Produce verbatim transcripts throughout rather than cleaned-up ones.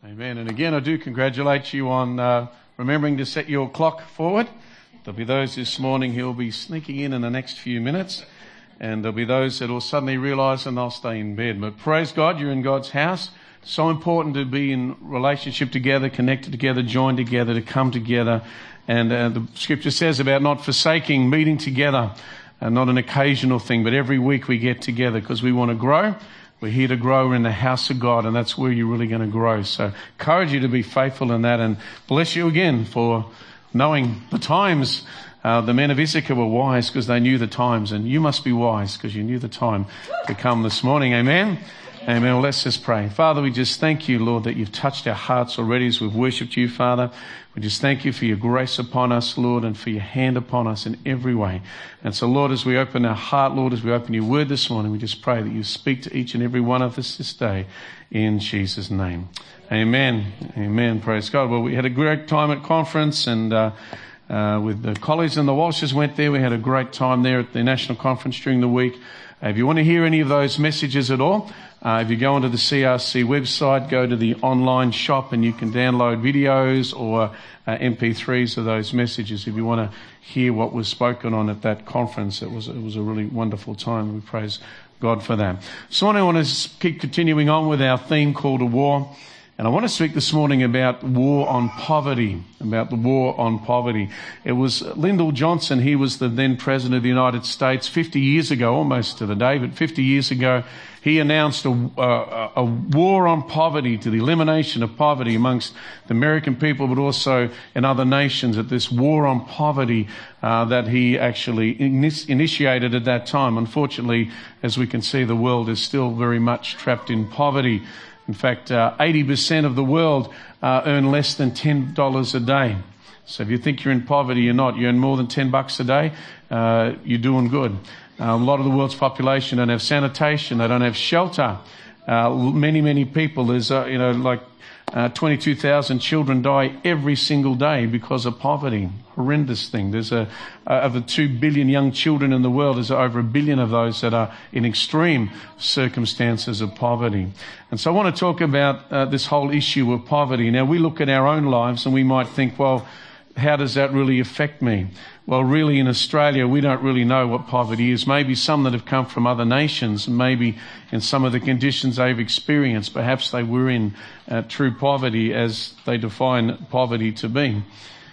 Amen. And again, I do congratulate you on uh, remembering to set your clock forward. There'll be those this morning who will be sneaking in in the next few minutes. And there'll be those that will suddenly realise and they'll stay in bed. But praise God, you're in God's house. So important to be in relationship together, connected together, joined together, to come together. And uh, the scripture says about not forsaking meeting together, uh, not an occasional thing, but every week we get together because we want to grow. We're here to grow. We're in the house of God, and that's where you're really going to grow. So encourage you to be faithful in that, and bless you again for knowing the times. Uh, the men of Issachar were wise because they knew the times, and you must be wise because you knew the time to come this morning. Amen. Amen. Well, let's just pray. Father, we just thank you, Lord, that you've touched our hearts already as we've worshipped you, Father. We just thank you for your grace upon us, Lord, and for your hand upon us in every way. And so, Lord, as we open our heart, Lord, as we open your word this morning, we just pray that you speak to each and every one of us this day in Jesus' name. Amen. Amen. Praise God. Well, we had a great time at conference, and uh, uh, with the colleagues and the Walshes went there. We had a great time there at the national conference during the week. Uh, if you want to hear any of those messages at all, Uh, if you go onto the C R C website, go to the online shop and you can download videos or uh, M P threes of those messages if you want to hear what was spoken on at that conference. It was, it was a really wonderful time. We praise God for that. So I want to keep continuing on with our theme called A War. And I want to speak this morning about war on poverty, about the war on poverty. It was Lyndon Johnson. He was the then President of the United States fifty years ago, almost to the day, but fifty years ago, he announced a, a, a war on poverty, to the elimination of poverty amongst the American people, but also in other nations, at this war on poverty uh, that he actually in- initiated at that time. Unfortunately, as we can see, the world is still very much trapped in poverty. In fact, uh, eighty percent of the world uh, earn less than ten dollars a day. So if you think you're in poverty, you're not. You earn more than ten bucks a day, uh, you're doing good. Uh, a lot of the world's population don't have sanitation. They don't have shelter. Uh, many, many people, there's, uh, you know, like uh, twenty-two thousand children die every single day because of poverty. Horrendous thing. There's a, uh, of the two billion young children in the world, there's over a billion of those that are in extreme circumstances of poverty. And so I want to talk about uh, this whole issue of poverty. Now, we look at our own lives and we might think, well, how does that really affect me? Well, really, in Australia, we don't really know what poverty is. Maybe some that have come from other nations, maybe in some of the conditions they've experienced, perhaps they were in uh, true poverty as they define poverty to be.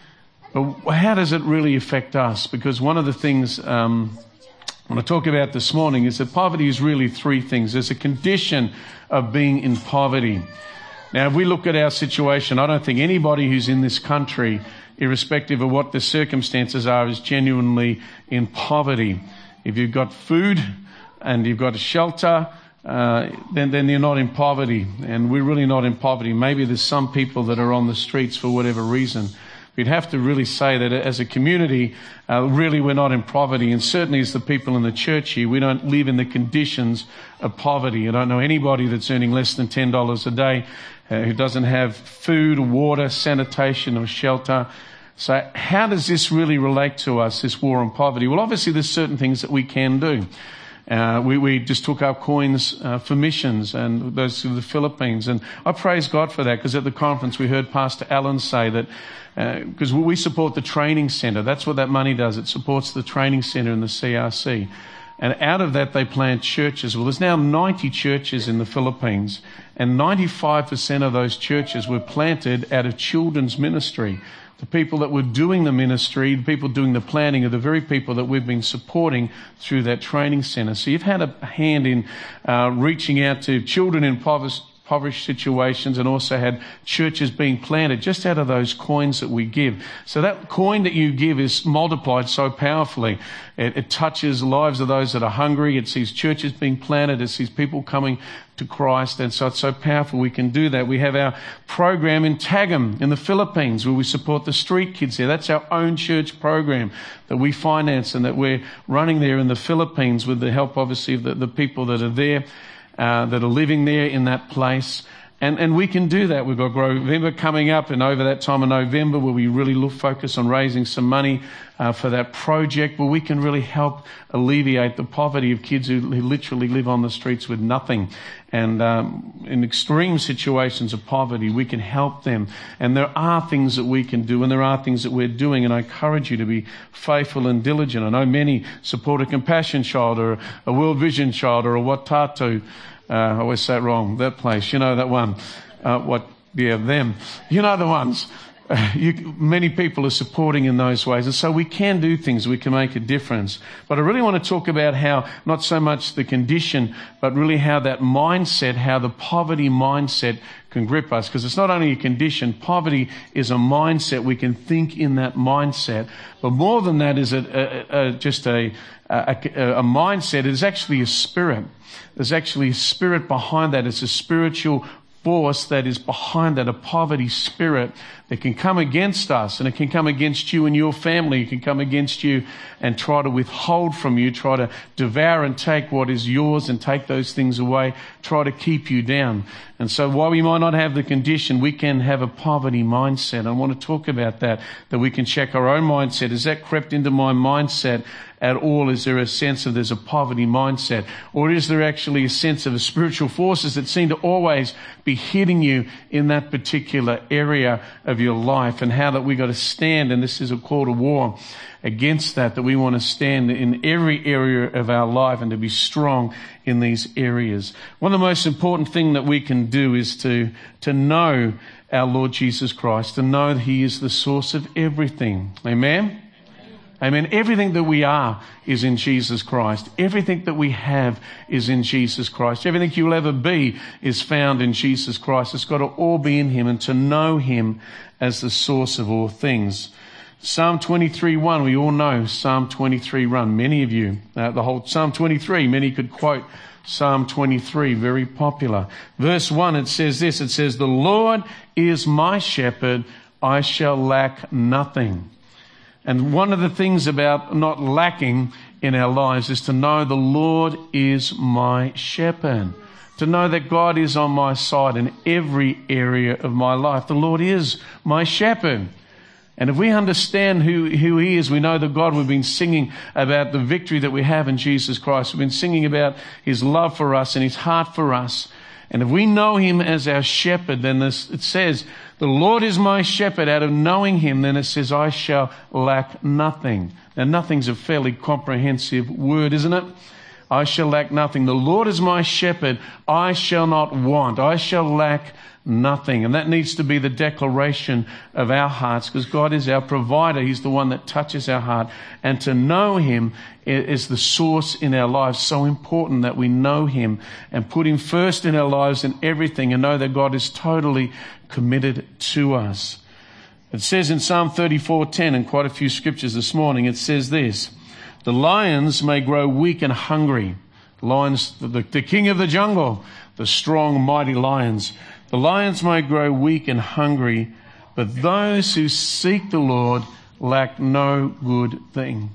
But how does it really affect us? Because one of the things um, I want to talk about this morning is that poverty is really three things. There's a condition of being in poverty. Now, if we look at our situation, I don't think anybody who's in this country, irrespective of what the circumstances are, is genuinely in poverty. If you've got food and you've got a shelter, uh, then, then you're not in poverty. And we're really not in poverty. Maybe there's some people that are on the streets for whatever reason. We'd have to really say that as a community, uh, really we're not in poverty. And certainly as the people in the church here, we don't live in the conditions of poverty. I don't know anybody that's earning less than ten dollars a day uh, who doesn't have food, water, sanitation or shelter. So how does this really relate to us, this war on poverty? Well, obviously there's certain things that we can do. Uh, we, we just took up coins uh, for missions, and those to the Philippines. And I praise God for that, because at the conference we heard Pastor Allen say that because uh, we support the training centre. That's what that money does. It supports the training centre in the C R C. And out of that they plant churches. Well, there's now ninety churches in the Philippines, and ninety-five percent of those churches were planted out of children's ministry. The people that were doing the ministry, the people doing the planning, are the very people that we've been supporting through that training centre. So you've had a hand in uh, reaching out to children in impoverished, impoverished situations, and also had churches being planted just out of those coins that we give. So that coin that you give is multiplied so powerfully. It, it touches the lives of those that are hungry. It sees churches being planted. It sees people coming to Christ, and so it's so powerful we can do that. We have our program in Tagum in the Philippines where we support the street kids there. That's our own church program that we finance and that we're running there in the Philippines with the help, obviously, of the, the people that are there, uh, that are living there in that place. And, and we can do that. We've got Growvember coming up, and over that time of November where we really look, focus on raising some money uh, for that project where we can really help alleviate the poverty of kids who, who literally live on the streets with nothing. And um, in extreme situations of poverty, we can help them. And there are things that we can do, and there are things that we're doing. And I encourage you to be faithful and diligent. I know many support a Compassion Child or a World Vision Child or a Watatu. Uh, I always say it wrong. That place, you know that one. Uh, what? Yeah, them. You know the ones. Uh, you, many people are supporting in those ways, and so we can do things. We can make a difference. But I really want to talk about how not so much the condition, but really how that mindset, how the poverty mindset can grip us. Because it's not only a condition. Poverty is a mindset. We can think in that mindset. But more than that is a, a, a, just a, a, a mindset. It is actually a spirit. There's actually a spirit behind that. It's a spiritual force that is behind that, a poverty spirit that can come against us, and it can come against you and your family. It can come against you and try to withhold from you, try to devour and take what is yours and take those things away, try to keep you down. And so while we might not have the condition, we can have a poverty mindset. I want to talk about that, that we can check our own mindset. Has that crept into my mindset at all? Is there a sense of there's a poverty mindset? Or is there actually a sense of a spiritual forces that seem to always be hitting you in that particular area of your life, and how that we got to stand, and this is a call to war against that, that we want to stand in every area of our life and to be strong in these areas. One of the most important thing that we can do is to, to know our Lord Jesus Christ, to know that He is the source of everything. Amen? Amen. Everything that we are is in Jesus Christ. Everything that we have is in Jesus Christ. Everything you'll ever be is found in Jesus Christ. It's got to all be in Him, and to know Him as the source of all things. Psalm twenty-three one, we all know Psalm twenty-three one. Many of you, uh, the whole Psalm twenty-three, many could quote Psalm twenty-three, very popular. Verse one, it says this, it says, "The Lord is my shepherd, I shall lack nothing." And one of the things about not lacking in our lives is to know the Lord is my shepherd. To know that God is on my side in every area of my life. The Lord is my shepherd. And if we understand who, who He is, we know that God, we've been singing about the victory that we have in Jesus Christ. We've been singing about His love for us and His heart for us. And if we know Him as our shepherd, then this, it says, "The Lord is my shepherd." Out of knowing Him, then it says, "I shall lack nothing." Now, nothing's a fairly comprehensive word, isn't it? I shall lack nothing. The Lord is my shepherd. I shall not want. I shall lack nothing. And that needs to be the declaration of our hearts, because God is our provider. He's the one that touches our heart. And to know Him is the source in our lives. So important that we know Him and put Him first in our lives in everything, and know that God is totally committed to us. It says in Psalm thirty-four ten, and quite a few scriptures this morning, it says this: "The lions may grow weak and hungry." Lions, the, the king of the jungle, the strong, mighty lions. "The lions may grow weak and hungry, but those who seek the Lord lack no good thing."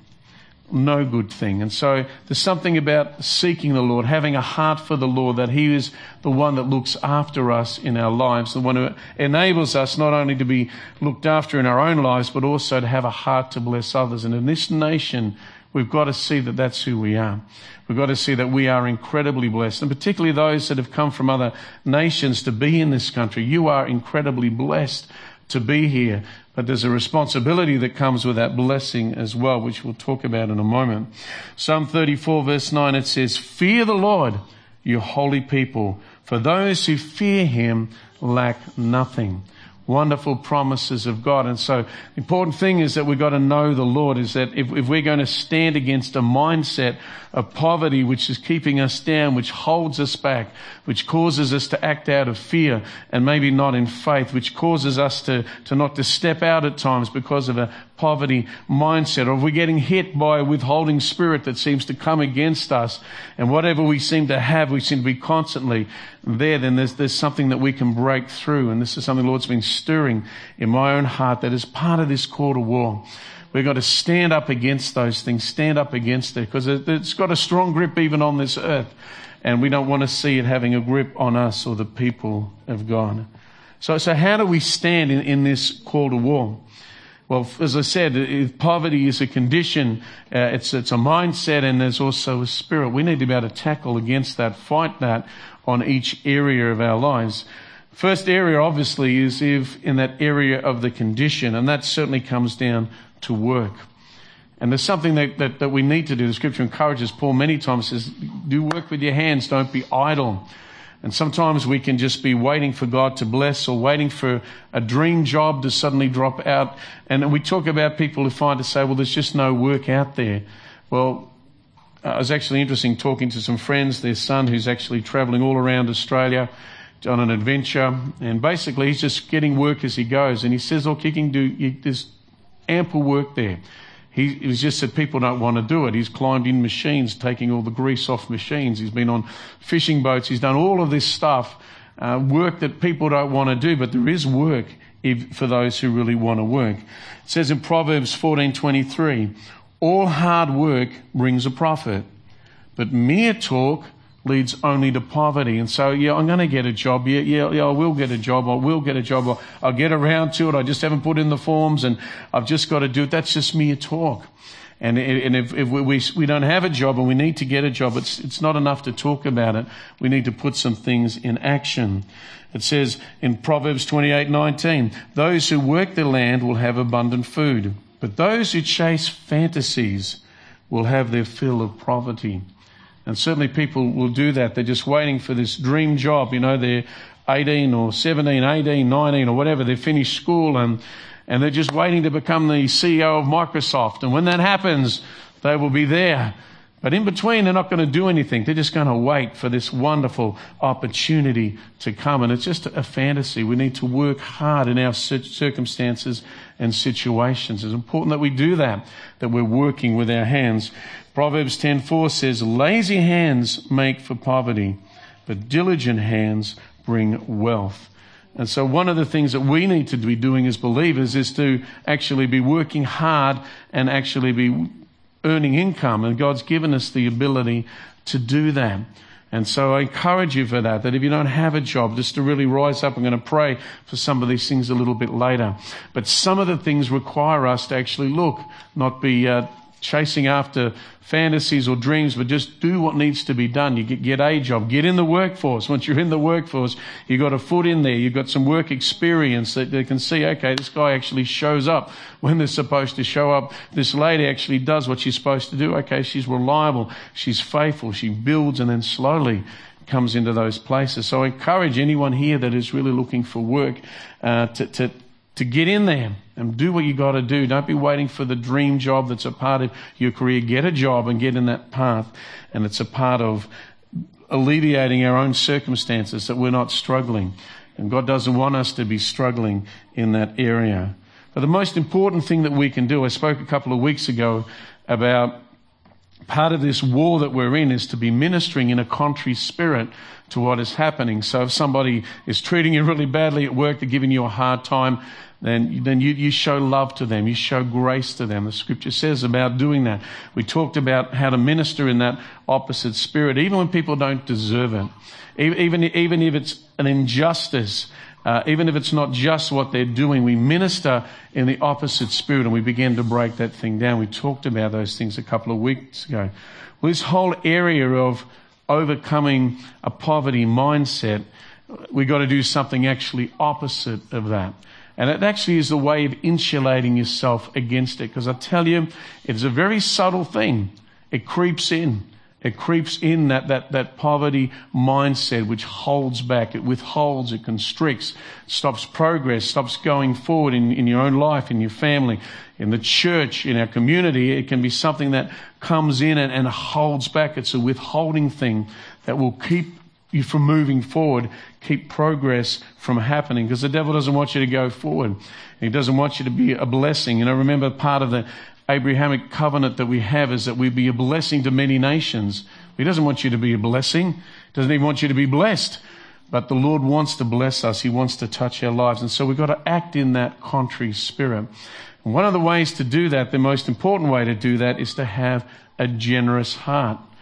No good thing. And so there's something about seeking the Lord, having a heart for the Lord, that He is the one that looks after us in our lives, the one who enables us not only to be looked after in our own lives, but also to have a heart to bless others. And in this nation, we've got to see that that's who we are. We've got to see that we are incredibly blessed, and particularly those that have come from other nations to be in this country. You are incredibly blessed to be here, but there's a responsibility that comes with that blessing as well, which we'll talk about in a moment. Psalm thirty-four verse nine, it says, "Fear the Lord, you holy people, for those who fear Him lack nothing." Wonderful promises of God. And so the important thing is that we've got to know the Lord, is that if, if we're going to stand against a mindset of poverty which is keeping us down, which holds us back, which causes us to act out of fear and maybe not in faith, which causes us to, to not to step out at times because of a poverty mindset, or if we're getting hit by a withholding spirit that seems to come against us, and whatever we seem to have, we seem to be constantly there, then there's, there's something that we can break through. And this is something the Lord's been stirring in my own heart, that is part of this call to war. We've got to stand up against those things, stand up against it, because it's got a strong grip even on this earth. and we don't want to see it having a grip on us or the people of God. So, so how do we stand in, in this call to war? Well, as I said, if poverty is a condition, uh, it's, it's a mindset, and there's also a spirit. We need to be able to tackle against that, fight that on each area of our lives. First area, obviously, is if in that area of the condition, and that certainly comes down to work. And there's something that, that, that we need to do. The scripture encourages Paul many times, says, do work with your hands, don't be idle. And sometimes we can just be waiting for God to bless, or waiting for a dream job to suddenly drop out. And we talk about people who find to say, well, there's just no work out there. Well, uh, it was actually interesting talking to some friends, their son who's actually travelling all around Australia on an adventure. And basically he's just getting work as he goes. And he says, look, you can do, you, there's ample work there. He, it was just that people don't want to do it. He's climbed in machines, taking all the grease off machines. He's been on fishing boats. He's done all of this stuff, uh, work that people don't want to do. But there is work if, for those who really want to work. It says in Proverbs fourteen twenty-three, all hard work brings a profit, but mere talk leads only to poverty. And so, yeah, I'm going to get a job. Yeah, yeah, yeah, I will get a job. I will get a job. I'll, I'll get around to it. I just haven't put in the forms, and I've just got to do it. That's just mere talk. And, and if, if we, we, we don't have a job and we need to get a job, it's, it's not enough to talk about it. We need to put some things in action. It says in Proverbs twenty-eight nineteen, those who work the land will have abundant food, but those who chase fantasies will have their fill of poverty. And certainly people will do that. They're just waiting for this dream job. You know, they're eighteen or seventeen, eighteen, nineteen or whatever. They've finished school and, and they're just waiting to become the C E O of Microsoft. And when that happens, they will be there. But in between, they're not going to do anything. They're just going to wait for this wonderful opportunity to come. And it's just a fantasy. We need to work hard in our circumstances and situations. It's important that we do that, that we're working with our hands. Proverbs ten four says, lazy hands make for poverty, but diligent hands bring wealth. And so one of the things that we need to be doing as believers is to actually be working hard and actually be earning income. And God's given us the ability to do that. And so I encourage you for that, that if you don't have a job, just to really rise up. I'm going to pray for some of these things a little bit later. But some of the things require us to actually look, not be uh, chasing after fantasies or dreams, but just do what needs to be done. You get, get a job, get in the workforce. Once you're in the workforce, you've got a foot in there. You've got some work experience that they can see, okay, this guy actually shows up when they're supposed to show up. This lady actually does what she's supposed to do. Okay, she's reliable. She's faithful. She builds and then slowly comes into those places. So I encourage anyone here that is really looking for work uh, to, to to get in there and do what you got to do. Don't be waiting for the dream job that's a part of your career. Get a job and get in that path. And it's a part of alleviating our own circumstances, that we're not struggling. And God doesn't want us to be struggling in that area. But the most important thing that we can do, I spoke a couple of weeks ago about part of this war that we're in, is to be ministering in a contrite spirit to what is happening. So if somebody is treating you really badly at work, they're giving you a hard time, then, then you, you show love to them. You show grace to them. The scripture says about doing that. We talked about how to minister in that opposite spirit, even when people don't deserve it. Even, even if it's an injustice, uh, even if it's not just what they're doing, we minister in the opposite spirit and we begin to break that thing down. We talked about those things a couple of weeks ago. Well, this whole area of overcoming a poverty mindset, we've got to do something actually opposite of that. And it actually is a way of insulating yourself against it. Because I tell you, it's a very subtle thing. It creeps in. It creeps in, that, that, that poverty mindset which holds back. It withholds, it constricts, stops progress, stops going forward in, in your own life, in your family, in the church, in our community. It can be something that comes in and, and holds back. It's a withholding thing that will keep you from moving forward, keep progress from happening, because the devil doesn't want you to go forward. He doesn't want you to be a blessing. You know, remember, part of the Abrahamic covenant that we have is that we be a blessing to many nations. He doesn't want you to be a blessing. He doesn't even want you to be blessed. But the Lord wants to bless us. He wants to touch our lives. And so we've got to act in that contrite spirit. And one of the ways to do that, the most important way to do that, is to have a generous heart.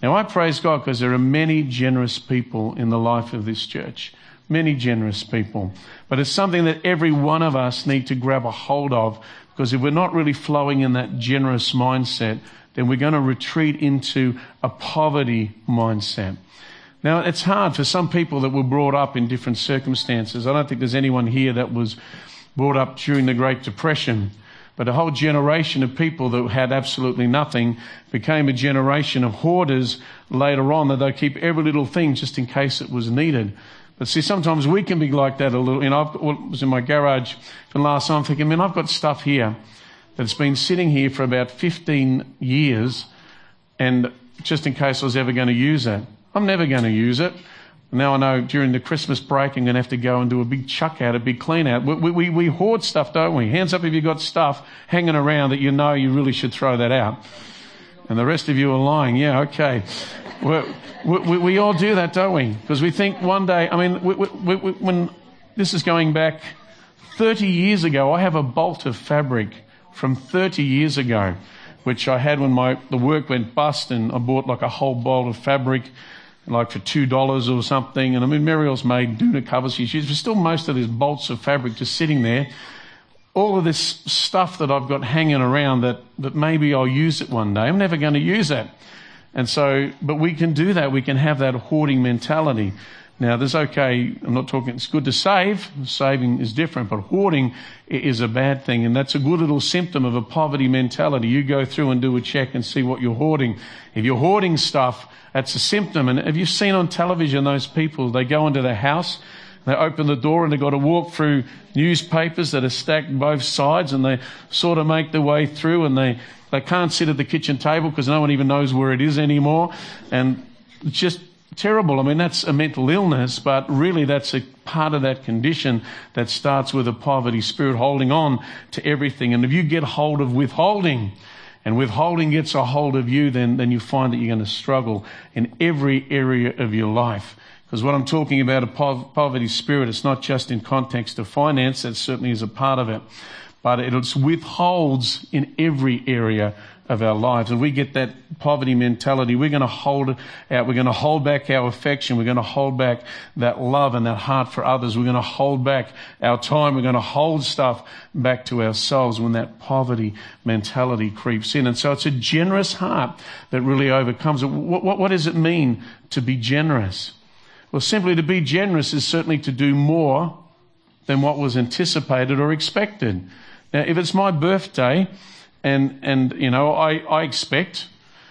Now, I praise God because there are many generous people in the life of this church. Many generous people. But it's something that every one of us need to grab a hold of, because if we're not really flowing in that generous mindset, then we're going to retreat into a poverty mindset. Now, it's hard for some people that were brought up in different circumstances. I don't think there's anyone here that was brought up during the Great Depression. But a whole generation of people that had absolutely nothing became a generation of hoarders later on, that they keep every little thing just in case it was needed. But see, sometimes we can be like that a little. You know, I was in my garage from last night. I'm thinking, man, I've got stuff here that's been sitting here for about fifteen years, and just in case I was ever going to use it. I'm never going to use it. Now I know during the Christmas break I'm going to have to go and do a big chuck out, a big clean out. We, we, we hoard stuff, don't we? Hands up if you've got stuff hanging around that you know you really should throw that out. And the rest of you are lying. Yeah, okay. We, we, we all do that, don't we? Because we think one day, I mean, we, we, we, when this is going back thirty years ago, I have a bolt of fabric from thirty years ago, which I had when my the work went bust, and I bought like a whole bolt of fabric, like for two dollars or something. And I mean, Muriel's made doona covers she's used, but still most of these bolts of fabric just sitting there. All of this stuff that I've got hanging around that, that maybe I'll use it one day. I'm never going to use it. And so, but we can do that. We can have that hoarding mentality. Now, there's okay, I'm not talking, it's good to save. Saving is different, but hoarding is a bad thing. And that's a good little symptom of a poverty mentality. You go through and do a check and see what you're hoarding. If you're hoarding stuff, that's a symptom. And have you seen on television those people, they go into their house, they open the door and they've got to walk through newspapers that are stacked both sides, and they sort of make their way through, and they, they can't sit at the kitchen table because no one even knows where it is anymore. And it's just terrible. I mean, that's a mental illness, but really that's a part of that condition that starts with a poverty spirit, holding on to everything. And if you get hold of withholding, and withholding gets a hold of you, then, then you find that you're going to struggle in every area of your life. Because what I'm talking about, a poverty spirit, it's not just in context of finance, that certainly is a part of it, but it withholds in every area of our lives. And we get that poverty mentality, we're going to hold it out, we're going to hold back our affection, we're going to hold back that love and that heart for others, we're going to hold back our time, we're going to hold stuff back to ourselves when that poverty mentality creeps in. And so it's a generous heart that really overcomes it. What, what, what does it mean to be generous? Well, simply to be generous is certainly to do more than what was anticipated or expected. Now, if it's my birthday, and, and you know, I, I expect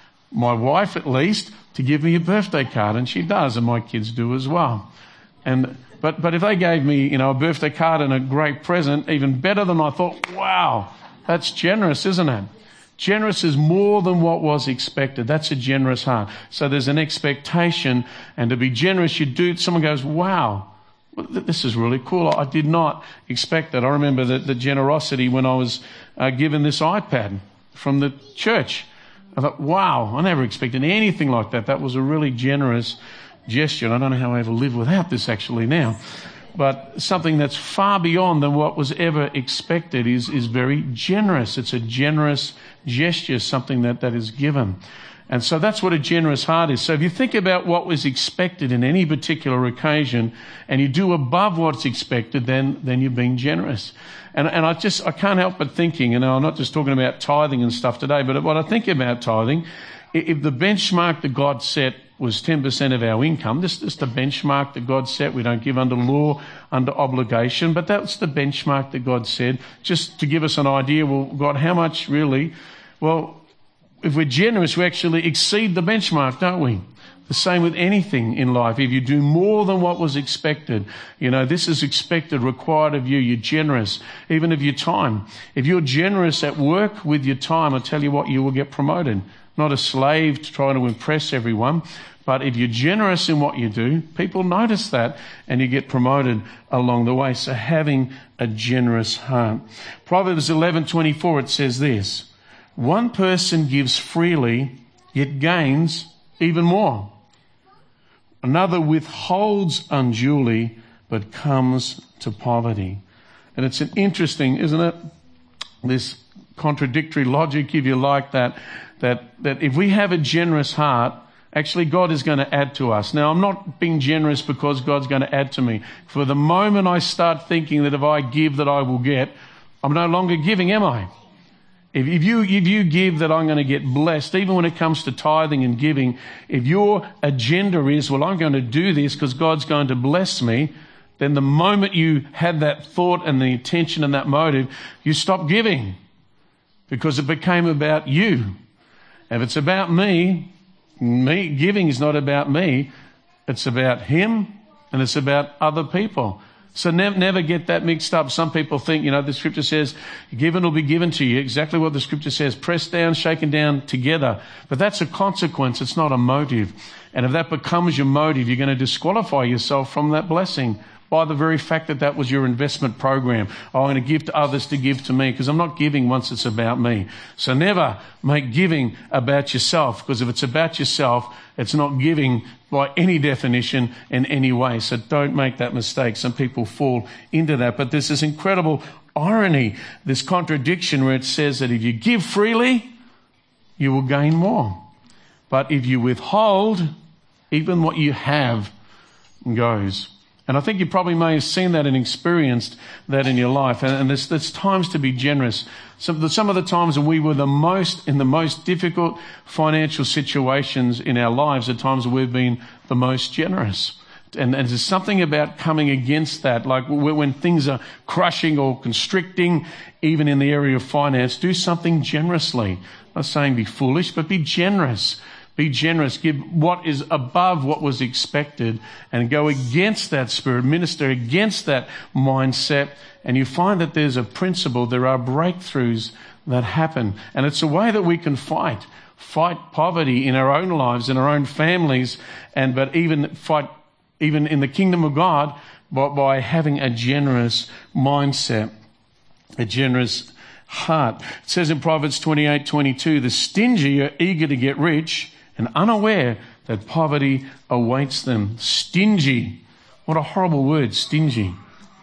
my wife at least to give me a birthday card, and she does, and my kids do as well. And but but if they gave me, you know, a birthday card and a great present, even better than I thought, wow, that's generous, isn't it? Generous is more than what was expected. That's a generous heart. So there's an expectation, and to be generous, you do, someone goes, wow, this is really cool. I did not expect that. I remember the, the generosity when I was uh, given this iPad from the church. I thought, wow, I never expected anything like that. That was a really generous gesture. And I don't know how I ever live without this actually now. But something that's far beyond than what was ever expected is, is very generous. It's a generous gesture, something that, that is given. And so that's what a generous heart is. So if you think about what was expected in any particular occasion and you do above what's expected, then, then you're being generous. And, and I just, I can't help but thinking, you know, I'm not just talking about tithing and stuff today, but what I think about tithing, if the benchmark that God set was ten percent of our income, this is the benchmark that God set. We don't give under law, under obligation, but that's the benchmark that God said, just to give us an idea. Well, God, how much really? Well, if we're generous, we actually exceed the benchmark, don't we? The same with anything in life. If you do more than what was expected, you know, this is expected, required of you, you're generous, even of your time. If you're generous at work with your time, I tell you what, you will get promoted. Not a slave to try to impress everyone, but if you're generous in what you do, people notice that and you get promoted along the way. So having a generous heart. Proverbs eleven twenty-four, it says this, one person gives freely, yet gains even more. Another withholds unduly, but comes to poverty. And it's an interesting, isn't it? This contradictory logic, if you like, that, that, that if we have a generous heart, Actually, God is going to add to us. Now, I'm not being generous because God's going to add to me. For the moment I start thinking that if I give that I will get, I'm no longer giving, am I? If, if you if you give that I'm going to get blessed, even when it comes to tithing and giving, if your agenda is, well, I'm going to do this because God's going to bless me, then the moment you had that thought and the intention and that motive, you stop giving because it became about you. If it's about me, me giving is not about me. It's about Him and it's about other people. So never, never get that mixed up. Some people think, you know, the scripture says, given will be given to you. Exactly what the scripture says, pressed down, shaken down together. But that's a consequence. It's not a motive. And if that becomes your motive, you're going to disqualify yourself from that blessing by the very fact that that was your investment program. Oh, I'm going to give to others to give to me, because I'm not giving once it's about me. So never make giving about yourself, because if it's about yourself, it's not giving by any definition in any way. So don't make that mistake. Some people fall into that. But there's this incredible irony, this contradiction where it says that if you give freely, you will gain more. But if you withhold, even what you have goes. And I think you probably may have seen that and experienced that in your life. And, and there's, there's times to be generous. Some of, the, some of the times when we were the most, in the most difficult financial situations in our lives, are times when we've been the most generous. And, and there's something about coming against that, like when things are crushing or constricting, even in the area of finance, do something generously. I'm not saying be foolish, but be generous. Be generous. Give what is above what was expected and go against that spirit, minister against that mindset. And you find that there's a principle, there are breakthroughs that happen. And it's a way that we can fight. Fight poverty in our own lives, in our own families, and but even fight even in the kingdom of God by, by having a generous mindset, a generous heart. It says in Proverbs twenty-eight twenty-two, the stingy are eager to get rich and unaware that poverty awaits them. Stingy. What a horrible word, stingy.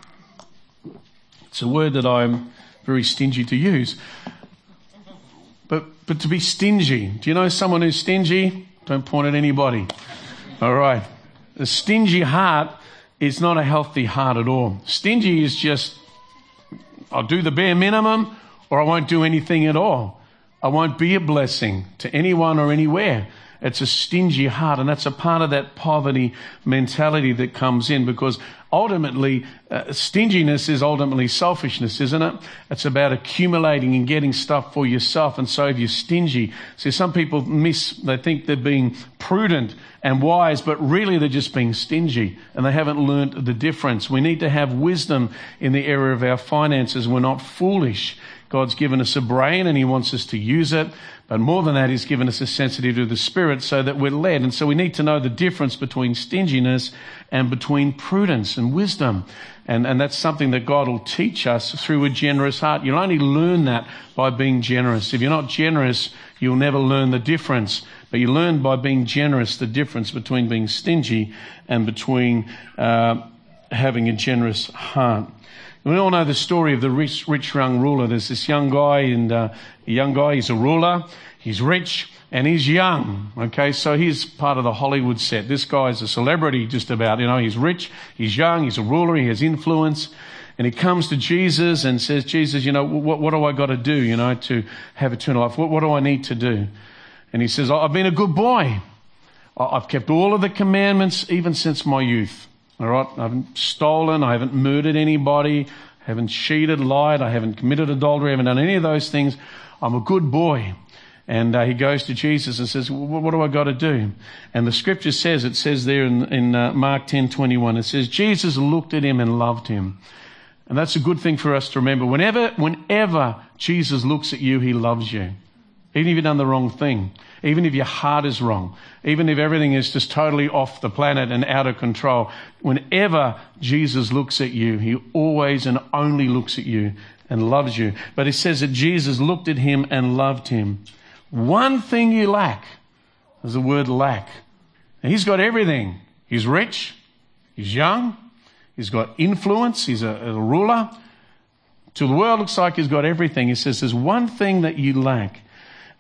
It's a word that I'm very stingy to use. But but to be stingy. Do you know someone who's stingy? Don't point at anybody. All right. A stingy heart is not a healthy heart at all. Stingy is just, I'll do the bare minimum or I won't do anything at all. I won't be a blessing to anyone or anywhere. It's a stingy heart, and that's a part of that poverty mentality that comes in, because ultimately, uh, stinginess is ultimately selfishness, isn't it? It's about accumulating and getting stuff for yourself, and so if you're stingy, see, some people miss, they think they're being prudent and wise, but really they're just being stingy, and they haven't learned the difference. We need to have wisdom in the area of our finances. We're not foolish. God's given us a brain and He wants us to use it. But more than that, He's given us a sensitivity to the Spirit so that we're led. And so we need to know the difference between stinginess and between prudence and wisdom. And, and that's something that God will teach us through a generous heart. You'll only learn that by being generous. If you're not generous, you'll never learn the difference. But you learn by being generous the difference between being stingy and between uh, having a generous heart. We all know the story of the rich, rich young ruler. There's this young guy, and uh, a young guy, he's a ruler, he's rich, and he's young. Okay, so he's part of the Hollywood set. This guy's a celebrity just about, you know, he's rich, he's young, he's a ruler, he has influence. And he comes to Jesus and says, Jesus, you know, what, what do I got to do, you know, to have eternal life? What, what do I need to do? And he says, I've been a good boy. I've kept all of the commandments even since my youth. All right, I haven't stolen, I haven't murdered anybody, I haven't cheated, lied, I haven't committed adultery, I haven't done any of those things. I'm a good boy. And uh, he goes to Jesus and says, well, what do I got to do? And the scripture says, it says there in, in uh, Mark ten twenty-one, it says, Jesus looked at him and loved him. And that's a good thing for us to remember. Whenever, whenever Jesus looks at you, He loves you. Even if you've done the wrong thing, even if your heart is wrong, even if everything is just totally off the planet and out of control, whenever Jesus looks at you, He always and only looks at you and loves you. But it says that Jesus looked at him and loved him. One thing you lack is the word lack. And He's got everything. He's rich, He's young, He's got influence, He's a, a ruler. To the world, it looks like He's got everything. He says there's one thing that you lack.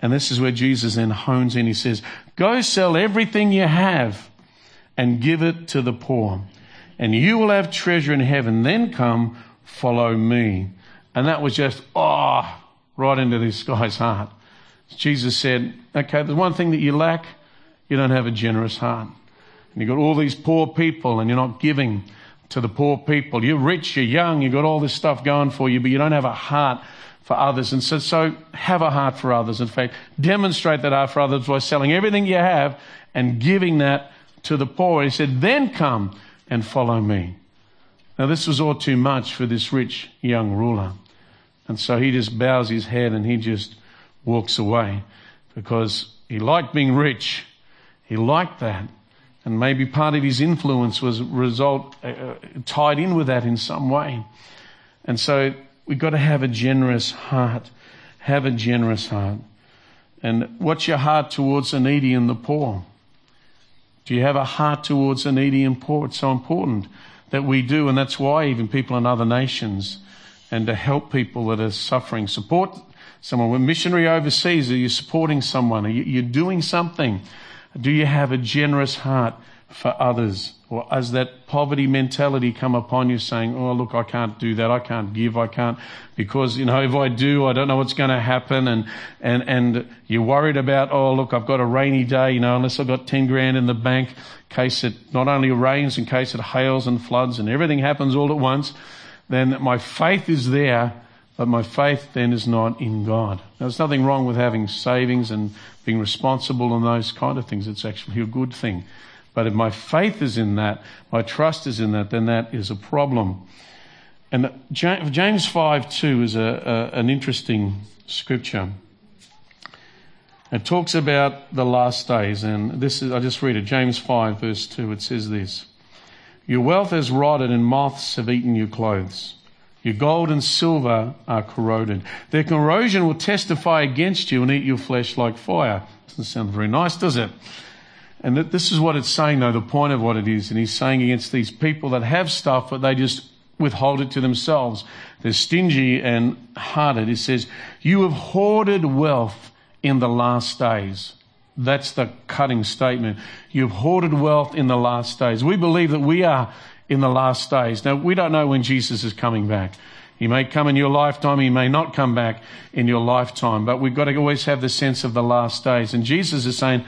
And this is where Jesus then hones in. He says, go sell everything you have and give it to the poor, and you will have treasure in heaven. Then come, follow me. And that was just, oh, right into this guy's heart. Jesus said, okay, there's one thing that you lack. You don't have a generous heart. And you've got all these poor people and you're not giving to the poor people. You're rich, you're young, you've got all this stuff going for you, but you don't have a heart for others. And so, so have a heart for others. In fact, demonstrate that heart for others by selling everything you have and giving that to the poor. He said, then come and follow me. Now this was all too much for this rich young ruler. And so he just bows his head and he just walks away because he liked being rich. He liked that. And maybe part of his influence was result uh, tied in with that in some way. And so we've got to have a generous heart. Have a generous heart. And what's your heart towards the needy and the poor? Do you have a heart towards the needy and poor? It's so important that we do, and that's why even people in other nations, and to help people that are suffering, support someone. When missionary overseas, are you supporting someone? Are you you're doing something? Do you have a generous heart for others? Or has that poverty mentality come upon you saying, oh, look, I can't do that. I can't give. I can't because, you know, if I do, I don't know what's going to happen. And, and, and you're worried about, oh, look, I've got a rainy day, you know, unless I've got ten grand in the bank, in case it not only rains, in case it hails and floods and everything happens all at once, then my faith is there, but my faith then is not in God. Now, there's nothing wrong with having savings and being responsible and those kind of things. It's actually a good thing. But if my faith is in that, my trust is in that, then that is a problem. And James five two is a, a, an interesting scripture. It talks about the last days, and this is, I just read it, James five verse two, it says this. Your wealth has rotted and moths have eaten your clothes. Your gold and silver are corroded. Their corrosion will testify against you and eat your flesh like fire. Doesn't sound very nice, does it? And that this is what it's saying, though, the point of what it is. And he's saying against these people that have stuff, but they just withhold it to themselves. They're stingy and hearted. He says, you have hoarded wealth in the last days. That's the cutting statement. You've hoarded wealth in the last days. We believe that we are in the last days. Now, we don't know when Jesus is coming back. He may come in your lifetime. He may not come back in your lifetime. But we've got to always have the sense of the last days. And Jesus is saying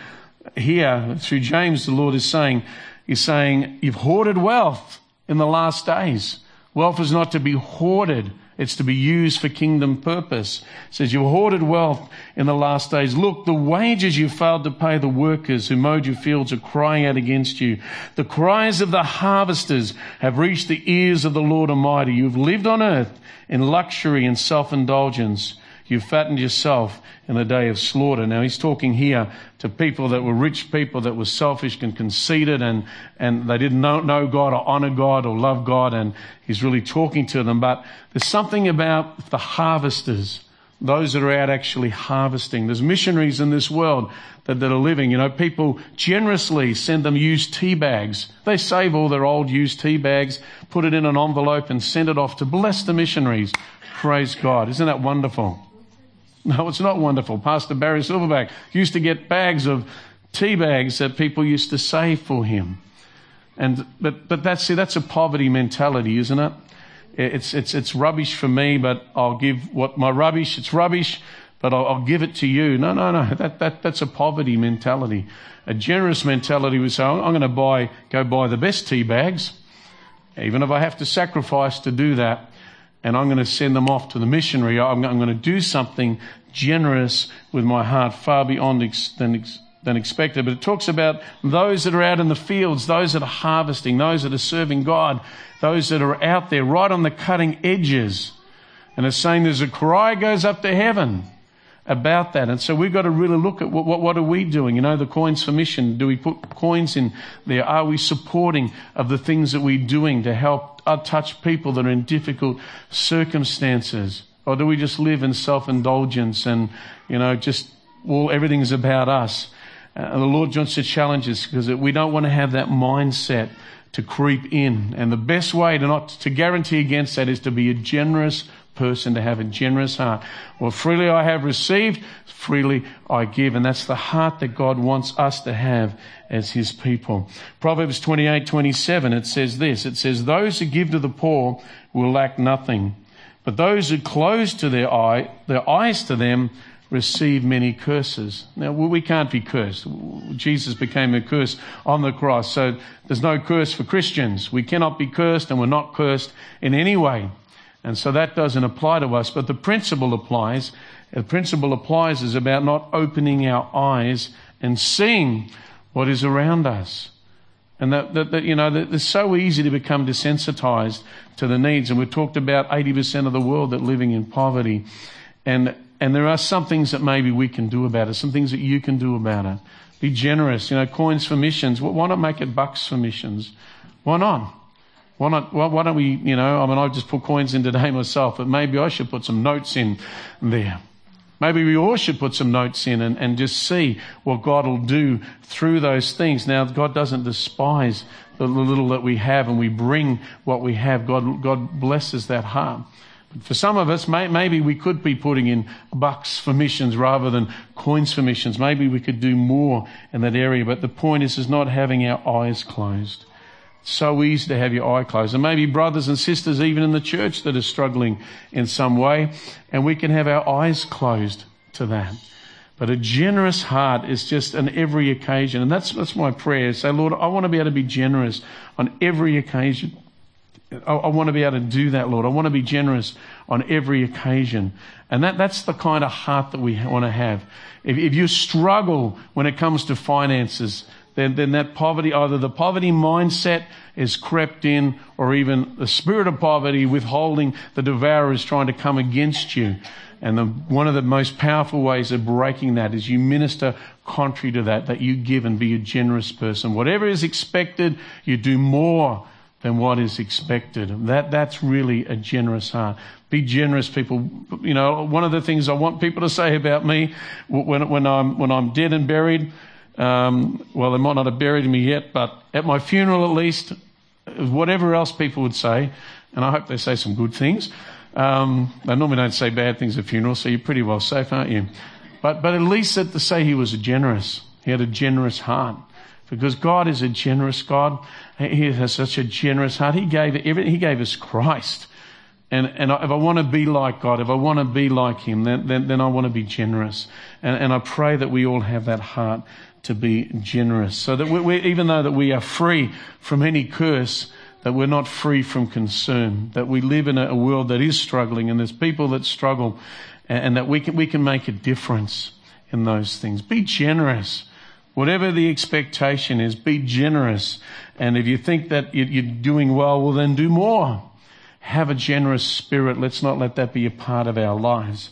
here, through James, the Lord is saying, He's saying, you've hoarded wealth in the last days. Wealth is not to be hoarded. It's to be used for kingdom purpose. It says, you've hoarded wealth in the last days. Look, the wages you failed to pay the workers who mowed your fields are crying out against you. The cries of the harvesters have reached the ears of the Lord Almighty. You've lived on earth in luxury and self-indulgence. You've fattened yourself in the day of slaughter. Now, he's talking here to people that were rich people that were selfish and conceited and, and they didn't know, know God or honor God or love God. And he's really talking to them. But there's something about the harvesters, those that are out actually harvesting. There's missionaries in this world that, that are living. You know, people generously send them used tea bags. They save all their old used tea bags, put it in an envelope and send it off to bless the missionaries. Praise God. Isn't that wonderful? No, it's not wonderful. Pastor Barry Silverback used to get bags of tea bags that people used to save for him. And, but, but that's, see, that's a poverty mentality, isn't it? It's, it's, it's rubbish for me, but I'll give what my rubbish, it's rubbish, but I'll, I'll give it to you. No, no, no. That, that, that's a poverty mentality. A generous mentality would say, I'm going to buy, go buy the best tea bags, even if I have to sacrifice to do that. And I'm going to send them off to the missionary. I'm, I'm going to do something generous with my heart far beyond ex, than, ex, than expected. But it talks about those that are out in the fields, those that are harvesting, those that are serving God, those that are out there right on the cutting edges. And it's saying there's a cry goes up to heaven about that. And so we've got to really look at what, what, what are we doing? You know, the coins for mission. Do we put coins in there? Are we supporting of the things that we're doing to help uh, touch people that are in difficult circumstances? Or do we just live in self-indulgence and, you know, just, well, everything's about us? Uh, and the Lord wants to challenge us because we don't want to have that mindset to creep in. And the best way to not to guarantee against that is to be a generous person to have a generous heart. Well, freely I have received, freely I give. And that's the heart that God wants us to have as his people. Proverbs twenty-eight twenty-seven, it says this. It says, those who give to the poor will lack nothing, but those who close to their eye, their eyes to them receive many curses. Now, we can't be cursed. Jesus became a curse on the cross. So there's no curse for Christians. We cannot be cursed, and we're not cursed in any way. And so that doesn't apply to us. But the principle applies. The principle applies is about not opening our eyes and seeing what is around us. And that, that, that you know, that it's so easy to become desensitized to the needs. And we talked about eighty percent of the world that living in poverty. And And there are some things that maybe we can do about it, some things that you can do about it. Be generous. You know, coins for missions. Why not make it bucks for missions? Why not? Why not? Why don't we, you know, I mean, I just put coins in today myself, but maybe I should put some notes in there. Maybe we all should put some notes in and, and just see what God will do through those things. Now, God doesn't despise the little that we have, and we bring what we have. God, God blesses that heart. For some of us, may, maybe we could be putting in bucks for missions rather than coins for missions. Maybe we could do more in that area. But the point is, is not having our eyes closed. It's so easy to have your eye closed. And maybe brothers and sisters, even in the church, that are struggling in some way. And we can have our eyes closed to that. But a generous heart is just on every occasion. And that's, that's my prayer. Say, Lord, I want to be able to be generous on every occasion. I want to be able to do that, Lord. I want to be generous on every occasion. And that, that's the kind of heart that we want to have. If, if you struggle when it comes to finances, then, then that poverty, either the poverty mindset is crept in, or even the spirit of poverty, withholding, the devourer is trying to come against you. And the, one of the most powerful ways of breaking that is you minister contrary to that, that you give and be a generous person. Whatever is expected, you do more than what is expected. That, that's really a generous heart. Be generous, people. You know, one of the things I want people to say about me when, when I'm, when I'm dead and buried, um, well, they might not have buried me yet, but at my funeral at least, whatever else people would say, and I hope they say some good things. Um, they normally don't say bad things at funerals, so you're pretty well safe, aren't you? But, but at least that to say he was a generous. He had a generous heart. Because God is a generous God. He has such a generous heart. He gave everything. He gave us Christ. And, and if I want to be like God, if I want to be like him, then, then, then I want to be generous. And, and I pray that we all have that heart to be generous. So that we, we, even though that we are free from any curse, that we're not free from concern. That we live in a, a world that is struggling, and there's people that struggle, and, and that we can, we can make a difference in those things. Be generous. Whatever the expectation is, be generous. And if you think that you're doing well, well, then do more. Have a generous spirit. Let's not let that be a part of our lives.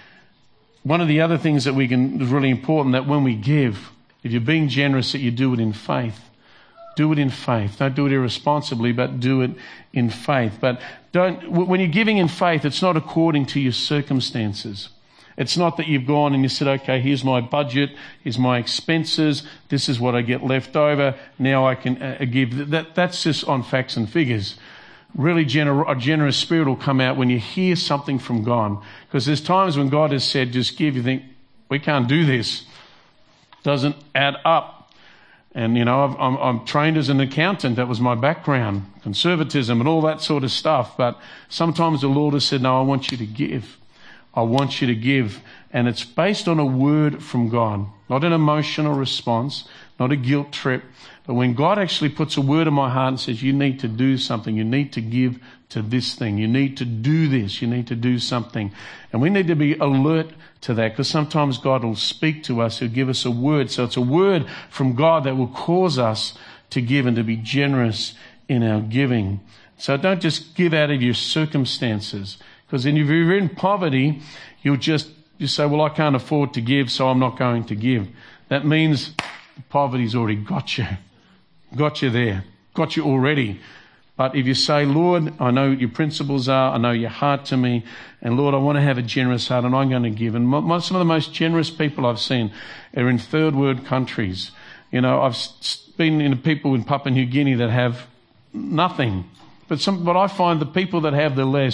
One of the other things that we can, is really important, that when we give, if you're being generous, that you do it in faith. Do it in faith. Don't do it irresponsibly, but do it in faith. But don't, when you're giving in faith, it's not according to your circumstances. It's not that you've gone and you said, okay, here's my budget, here's my expenses, this is what I get left over, now I can uh, give. That, that's just on facts and figures. Really gener- a generous spirit will come out when you hear something from God. Because there's times when God has said, just give, you think, we can't do this. Doesn't add up. And, you know, I've, I'm, I'm trained as an accountant. That was my background, conservatism and all that sort of stuff. But sometimes the Lord has said, no, I want you to give. I want you to give. And it's based on a word from God, not an emotional response, not a guilt trip. But when God actually puts a word in my heart and says, you need to do something, you need to give to this thing, you need to do this, you need to do something. And we need to be alert to that, because sometimes God will speak to us, he'll give us a word. So it's a word from God that will cause us to give and to be generous in our giving. So don't just give out of your circumstances. Because if you're in poverty, you'll just you say, well, I can't afford to give, so I'm not going to give. That means poverty's already got you. Got you there. Got you already. But if you say, Lord, I know what your principles are, I know your heart to me, and Lord, I want to have a generous heart, and I'm going to give. And most, some of the most generous people I've seen are in third world countries. You know, I've been in people in Papua New Guinea that have nothing. But some, but I find the people that have the less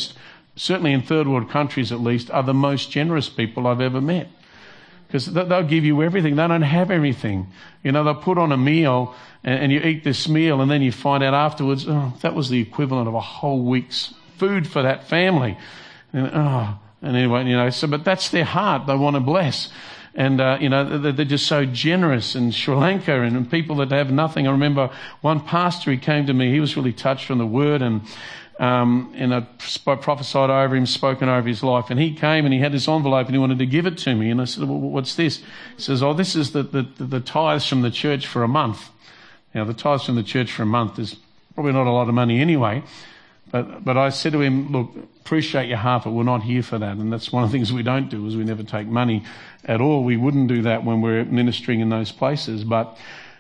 certainly in third world countries at least, are the most generous people I've ever met. Because they'll give you everything. They don't have everything. You know, they'll put on a meal and, and you eat this meal and then you find out afterwards, oh, that was the equivalent of a whole week's food for that family. And, oh, and anyway, you know, so, but that's their heart. They want to bless. And, uh, you know, they're just so generous in Sri Lanka and, and people that have nothing. I remember one pastor, he came to me, he was really touched from the word and, um, and I prophesied over him, spoken over his life. And he came and he had this envelope and he wanted to give it to me. And I said, well, what's this? He says, oh, this is the, the, the tithes from the church for a month. Now, the tithes from the church for a month is probably not a lot of money anyway. But, but I said to him, look, appreciate your heart, but we're not here for that. And that's one of the things we don't do is we never take money at all. We wouldn't do that when we're ministering in those places. But,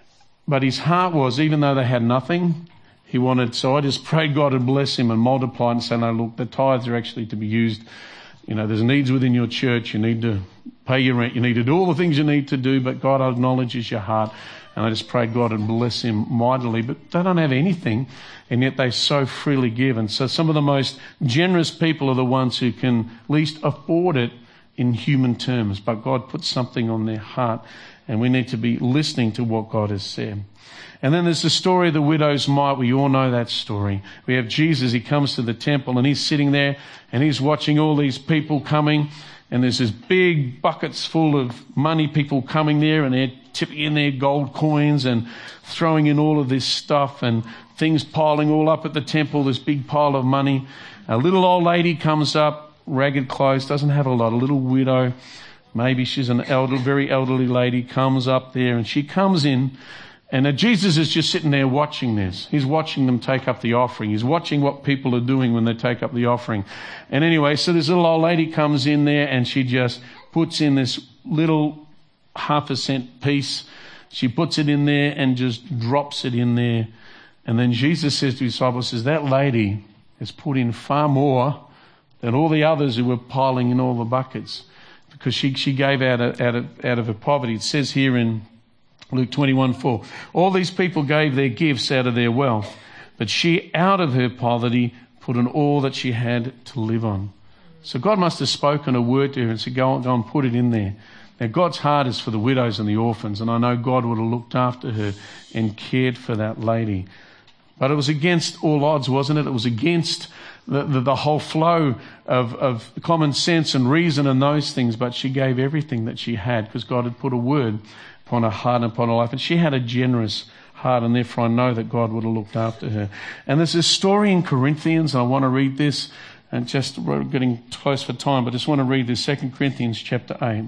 but his heart was, even though they had nothing, he wanted, so I just prayed God would bless him and multiply and say, no, look, the tithes are actually to be used. You know, there's needs within your church. You need to pay your rent. You need to do all the things you need to do, but God acknowledges your heart. And I just prayed God would bless him mightily. But they don't have anything, and yet they so freely give. And so some of the most generous people are the ones who can least afford it in human terms. But God puts something on their heart, and we need to be listening to what God has said. And then there's the story of the widow's mite. We all know that story. We have Jesus. He comes to the temple, and he's sitting there, and he's watching all these people coming. And there's this big buckets full of money, people coming there, and they're tipping in their gold coins and throwing in all of this stuff and things piling all up at the temple, this big pile of money. A little old lady comes up, ragged clothes, doesn't have a lot, a little widow. Maybe she's an elder, very elderly lady, comes up there, and she comes in. And uh, Jesus is just sitting there watching this. He's watching them take up the offering. He's watching what people are doing when they take up the offering. And anyway, so this little old lady comes in there and she just puts in this little half a cent piece. She puts it in there and just drops it in there. And then Jesus says to his disciples, says, that lady has put in far more than all the others who were piling in all the buckets. Because she, she gave out of, out of, out of her poverty. It says here in Luke twenty-one four, all these people gave their gifts out of their wealth, but she out of her poverty put in all that she had to live on. So God must have spoken a word to her and said, go on, go and put it in there. Now God's heart is for the widows and the orphans, and I know God would have looked after her and cared for that lady. But it was against all odds, wasn't it? It was against the, the, the whole flow of, of common sense and reason and those things, but she gave everything that she had because God had put a word upon her heart and upon her life. And she had a generous heart, and therefore I know that God would have looked after her. And there's this story in Corinthians, and I want to read this, and just we're getting close for time, but I just want to read this, Second Corinthians chapter eight.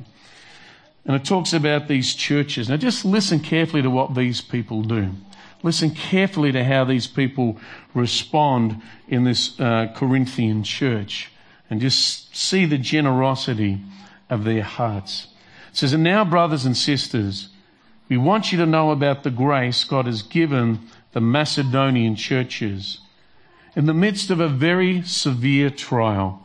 And it talks about these churches. Now just listen carefully to what these people do. Listen carefully to how these people respond in this uh, Corinthian church, and just see the generosity of their hearts. It says, and now, brothers and sisters, we want you to know about the grace God has given the Macedonian churches. In the midst of a very severe trial,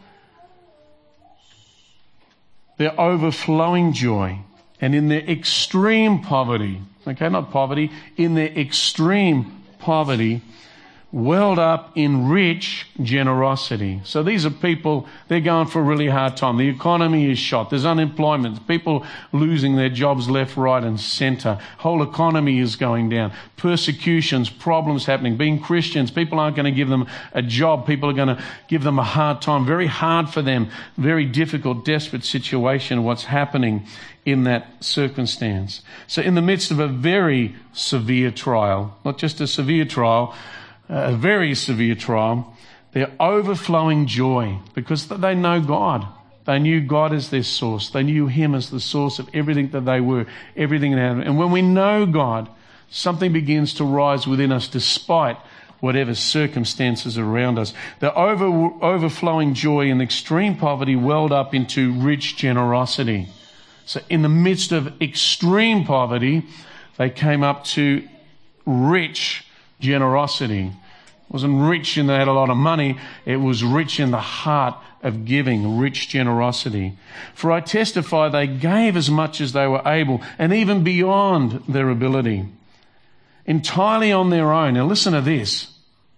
their overflowing joy, and in their extreme poverty, okay, not poverty, in their extreme poverty, welled up in rich generosity. So these are people, they're going for a really hard time. The economy is shot. There's unemployment. People losing their jobs left, right and centre. Whole economy is going down. Persecutions, problems happening. Being Christians, people aren't going to give them a job. People are going to give them a hard time. Very hard for them. Very difficult, desperate situation, what's happening in that circumstance. So in the midst of a very severe trial, not just a severe trial, a very severe trial, their overflowing joy, because they know God. They knew God as their source. They knew Him as the source of everything that they were, everything that happened. And when we know God, something begins to rise within us despite whatever circumstances around us. The over, overflowing joy and extreme poverty welled up into rich generosity. So in the midst of extreme poverty, they came up to rich generosity. It wasn't rich in they had a lot of money. It was rich in the heart of giving, rich generosity. For I testify they gave as much as they were able, and even beyond their ability, entirely on their own. Now listen to this.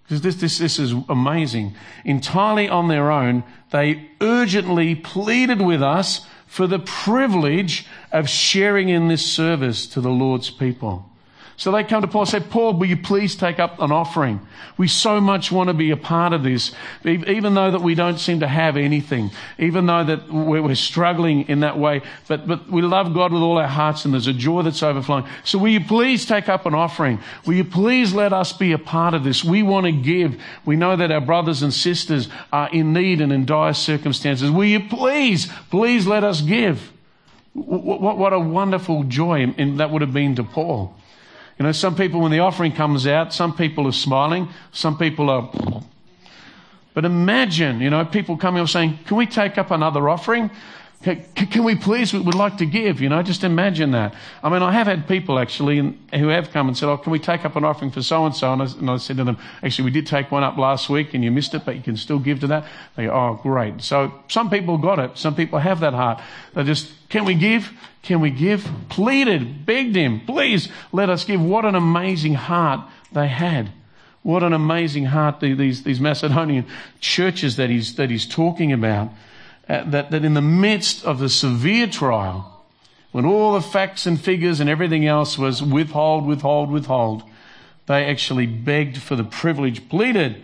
Because this, this, this is amazing. Entirely on their own, they urgently pleaded with us for the privilege of sharing in this service to the Lord's people. So they come to Paul and say, Paul, will you please take up an offering? We so much want to be a part of this, even though that we don't seem to have anything, even though that we're struggling in that way. But, but we love God with all our hearts, and there's a joy that's overflowing. So will you please take up an offering? Will you please let us be a part of this? We want to give. We know that our brothers and sisters are in need and in dire circumstances. Will you please, please let us give? What, what, what a wonderful joy that would have been to Paul. You know, some people, when the offering comes out, some people are smiling, some people are... But imagine, you know, people coming up saying, can we take up another offering? Can, can we please, we would like to give, you know, just imagine that. I mean, I have had people actually who have come and said, oh, can we take up an offering for so-and-so? And I, and I said to them, actually, we did take one up last week and you missed it, but you can still give to that. They go, oh, great. So some people got it. Some people have that heart. They just, can we give? Can we give? Pleaded, begged him, please let us give. What an amazing heart they had. What an amazing heart these, these Macedonian churches that he's, that he's talking about. Uh, that, that in the midst of the severe trial, when all the facts and figures and everything else was withhold, withhold, withhold, they actually begged for the privilege, pleaded,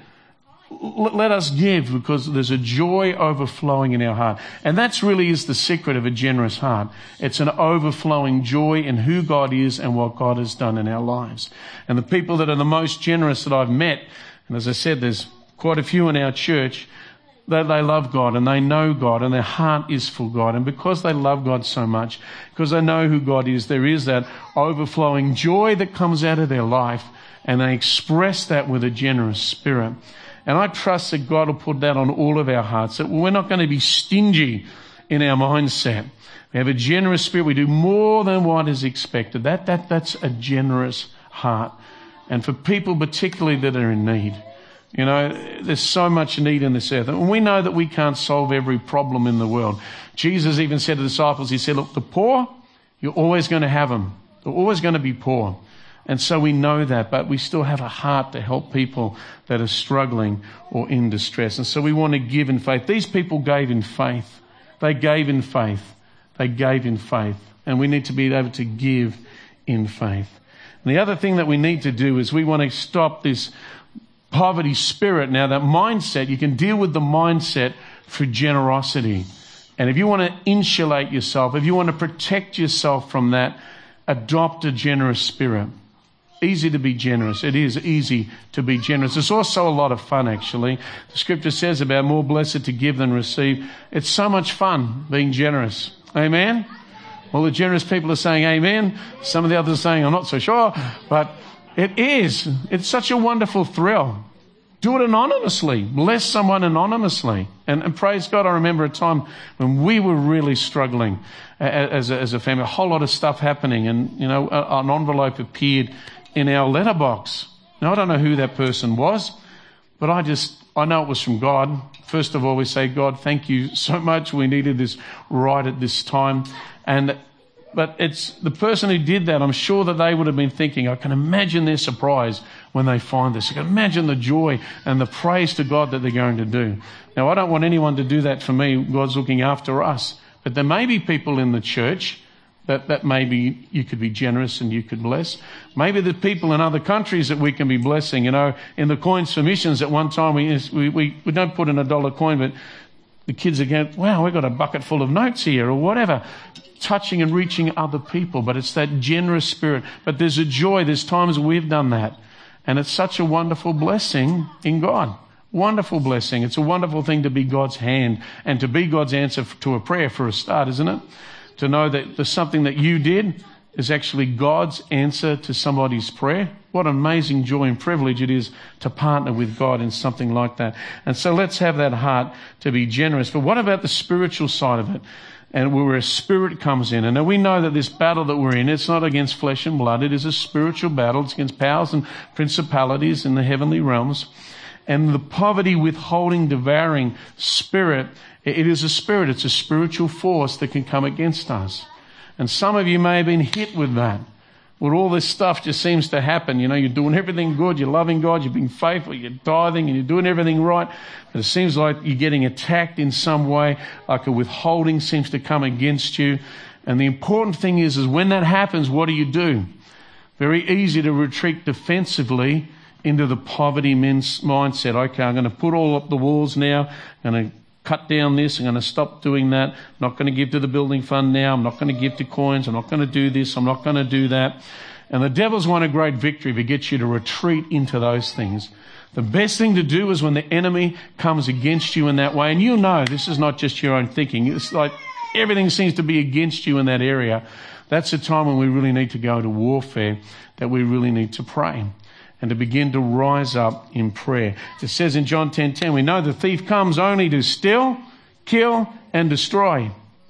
let us give, because there's a joy overflowing in our heart. And that's really is the secret of a generous heart. It's an overflowing joy in who God is and what God has done in our lives. And the people that are the most generous that I've met, and as I said, there's quite a few in our church, They, they love God and they know God and their heart is for God. And because they love God so much, because they know who God is, there is that overflowing joy that comes out of their life, and they express that with a generous spirit. And I trust that God will put that on all of our hearts, that we're not going to be stingy in our mindset. We have a generous spirit. We do more than what is expected. That, that, that's a generous heart. And for people particularly that are in need. You know, there's so much need in this earth. And we know that we can't solve every problem in the world. Jesus even said to the disciples, he said, look, the poor, you're always going to have them. They're always going to be poor. And so we know that, but we still have a heart to help people that are struggling or in distress. And so we want to give in faith. These people gave in faith. They gave in faith. They gave in faith. And we need to be able to give in faith. And the other thing that we need to do is we want to stop this poverty spirit. Now, that mindset, you can deal with the mindset through generosity. And if you want to insulate yourself, if you want to protect yourself from that, adopt a generous spirit. Easy to be generous. It is easy to be generous. It's also a lot of fun, actually. The scripture says about more blessed to give than receive. It's so much fun being generous. Amen? Well, the generous people are saying amen. Some of the others are saying, I'm not so sure. But it is. It's such a wonderful thrill. Do it anonymously. Bless someone anonymously. And, and praise God, I remember a time when we were really struggling as a, as a family. A whole lot of stuff happening. And, you know, a, an envelope appeared in our letterbox. Now, I don't know who that person was, but I just, I know it was from God. First of all, we say, God, thank you so much. We needed this right at this time. And But it's the person who did that, I'm sure that they would have been thinking, I can imagine their surprise when they find this. I can imagine the joy and the praise to God that they're going to do. Now, I don't want anyone to do that for me. God's looking after us. But there may be people in the church that, that maybe you could be generous and you could bless. Maybe the people in other countries that we can be blessing. You know, in the Coins for Missions at one time, we, we, we, we don't put in a dollar coin, but the kids are going, wow, we've got a bucket full of notes here or whatever. Touching and reaching other people, but it's that generous spirit. But there's a joy. There's times we've done that. And it's such a wonderful blessing in God. Wonderful blessing. It's a wonderful thing to be God's hand and to be God's answer to a prayer for a start, isn't it? To know that there's something that you did is actually God's answer to somebody's prayer. What an amazing joy and privilege it is to partner with God in something like that. And so let's have that heart to be generous. But what about the spiritual side of it? And where a spirit comes in. And we know that this battle that we're in, it's not against flesh and blood. It is a spiritual battle. It's against powers and principalities in the heavenly realms. And the poverty, withholding, devouring spirit, it is a spirit. It's a spiritual force that can come against us. And some of you may have been hit with that. where all this stuff just seems to happen. You know, you're doing everything good, you're loving God, you're being faithful, you're tithing, and you're doing everything right. But it seems like you're getting attacked in some way, like a withholding seems to come against you. And the important thing is, is when that happens, what do you do? Very easy to retreat defensively into the poverty mindset. Okay, I'm going to put all up the walls now. I'm going to cut down this. I'm going to stop doing that. I'm not going to give to the building fund now. I'm not going to give to coins. I'm not going to do this. I'm not going to do that. And the devil's won a great victory to get you to retreat into those things. The best thing to do is when the enemy comes against you in that way, and you know this is not just your own thinking. It's like everything seems to be against you in that area. That's a time when we really need to go to warfare, that we really need to pray and to begin to rise up in prayer. It says in John ten ten, we know the thief comes only to steal, kill, and destroy.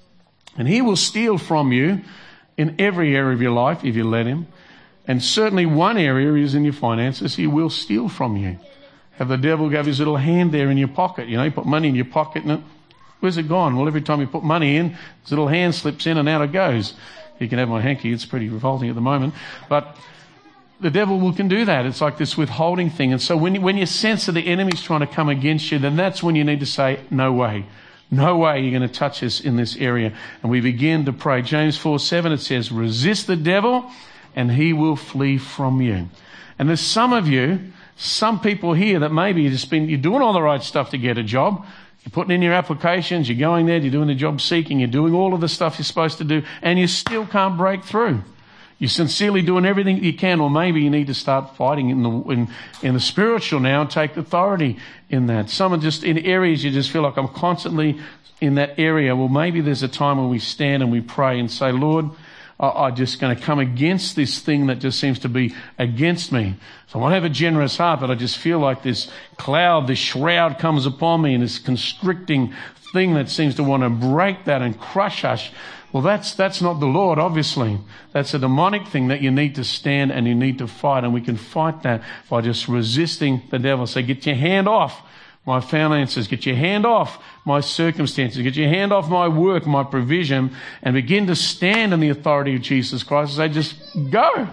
And he will steal from you in every area of your life if you let him. And certainly one area is in your finances. He will steal from you. Have the devil have his little hand there in your pocket. You know, you put money in your pocket and it, where's it gone? Well, every time you put money in, his little hand slips in and out it goes. You can have my hanky. It's pretty revolting at the moment. But the devil will can do that. It's like this withholding thing. And so when you, when you sense that the enemy's trying to come against you, then that's when you need to say, no way. No way you're going to touch us in this area. And we begin to pray. James four seven, it says, resist the devil and he will flee from you. And there's some of you, some people here that maybe you've just been, you're doing all the right stuff to get a job. You're putting in your applications, you're going there, you're doing the job seeking, you're doing all of the stuff you're supposed to do, and you still can't break through. You're sincerely doing everything you can, or maybe you need to start fighting in the in, in the spiritual now and take authority in that. Some are just in areas you just feel like I'm constantly in that area. Well, maybe there's a time when we stand and we pray and say, Lord, I'm just going to come against this thing that just seems to be against me. So I want to have a generous heart, but I just feel like this cloud, this shroud comes upon me and this constricting thing that seems to want to break that and crush us. Well, that's that's not the Lord, obviously. That's a demonic thing that you need to stand and you need to fight. And we can fight that by just resisting the devil. So get your hand off my finances, get your hand off my circumstances, get your hand off my work, my provision, and begin to stand in the authority of Jesus Christ and say, just go,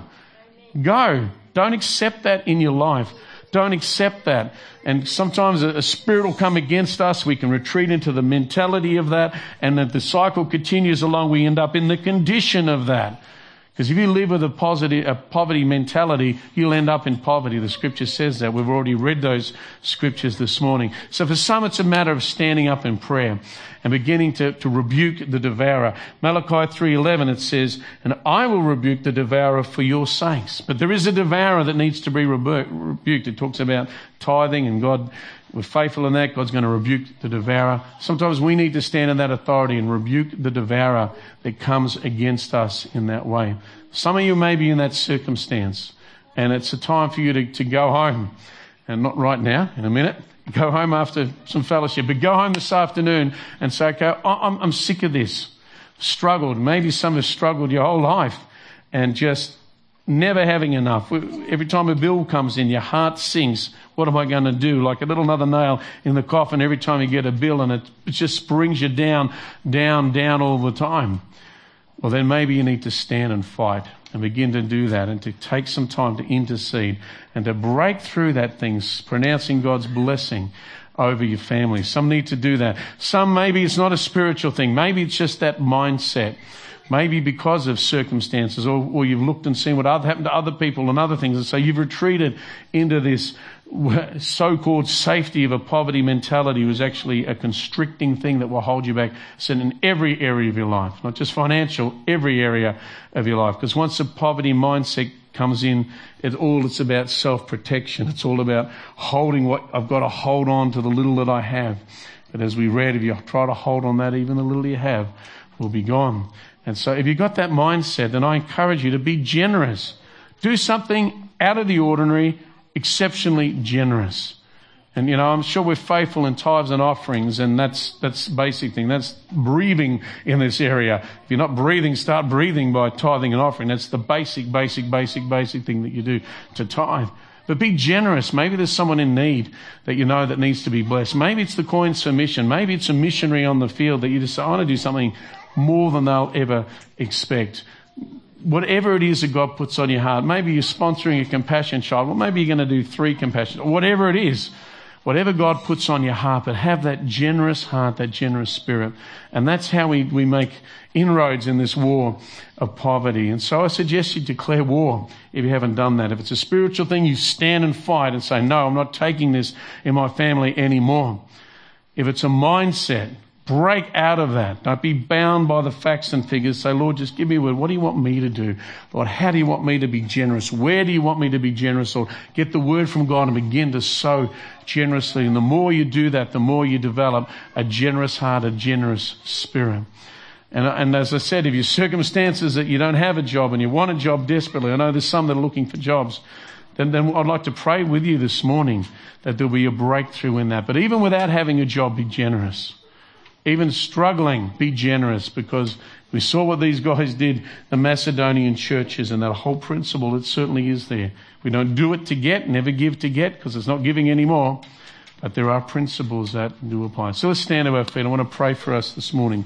go. Don't accept that in your life. Don't accept that. And sometimes a, a spirit will come against us. We can retreat into the mentality of that, and if the cycle continues along, we end up in the condition of that. Because if you live with a, positive, a poverty mentality, you'll end up in poverty. The scripture says that. We've already read those scriptures this morning. So for some, it's a matter of standing up in prayer and beginning to, to rebuke the devourer. Malachi three eleven, it says, and I will rebuke the devourer for your sakes. But there is a devourer that needs to be rebuked. It talks about tithing, and God, we're faithful in that. God's going to rebuke the devourer. Sometimes we need to stand in that authority and rebuke the devourer that comes against us in that way. Some of you may be in that circumstance, and it's a time for you to, to go home. And not right now, in a minute. Go home after some fellowship. But go home this afternoon and say, okay, I'm, I'm sick of this. Struggled. Maybe some have struggled your whole life and just never having enough. Every time a bill comes in, your heart sinks. What am I going to do? Like a little another nail in the coffin every time you get a bill, and it, it just brings you down, down, down all the time. Well, then maybe you need to stand and fight and begin to do that and to take some time to intercede and to break through that thing, pronouncing God's blessing over your family. Some need to do that. Some, maybe it's not a spiritual thing. Maybe it's just that mindset. Maybe because of circumstances, or, or you've looked and seen what other, happened to other people and other things, and so you've retreated into this so-called safety of a poverty mentality was actually a constricting thing that will hold you back. So in every area of your life, not just financial, every area of your life. Because once the poverty mindset comes in, it's all it's about self-protection. It's all about holding what I've got to hold on to the little that I have. But as we read, if you try to hold on that, even the little you have will be gone. And so if you've got that mindset, then I encourage you to be generous. Do something out of the ordinary, exceptionally generous. And, you know, I'm sure we're faithful in tithes and offerings, and that's that's basic thing. That's breathing in this area. If you're not breathing, start breathing by tithing and offering. That's the basic, basic, basic, basic thing that you do to tithe. But be generous. Maybe there's someone in need that you know that needs to be blessed. Maybe it's the coins for mission. Maybe it's a missionary on the field that you just say, I want to do something more than they'll ever expect. whatever it is that God puts on your heart. Maybe you're sponsoring a compassion child. Well, maybe you're going to do three compassion. Or whatever it is. Whatever God puts on your heart, but have that generous heart, that generous spirit. And that's how we, we make inroads in this war of poverty. And so I suggest you declare war if you haven't done that. If it's a spiritual thing, you stand and fight and say, no, I'm not taking this in my family anymore. If it's a mindset, break out of that. Don't be bound by the facts and figures. Say, Lord, just give me a word. What do you want me to do? Lord, how do you want me to be generous? Where do you want me to be generous? Lord, get the word from God and begin to sow generously. And the more you do that, the more you develop a generous heart, a generous spirit. And, and as I said, if your circumstances that you don't have a job and you want a job desperately, I know there's some that are looking for jobs, then, then I'd like to pray with you this morning that there'll be a breakthrough in that. But even without having a job, be generous. Even struggling, be generous, because we saw what these guys did, the Macedonian churches, and that whole principle, it certainly is there. We don't do it to get, never give to get, because it's not giving anymore. But there are principles that do apply. So let's stand to our feet. I want to pray for us this morning.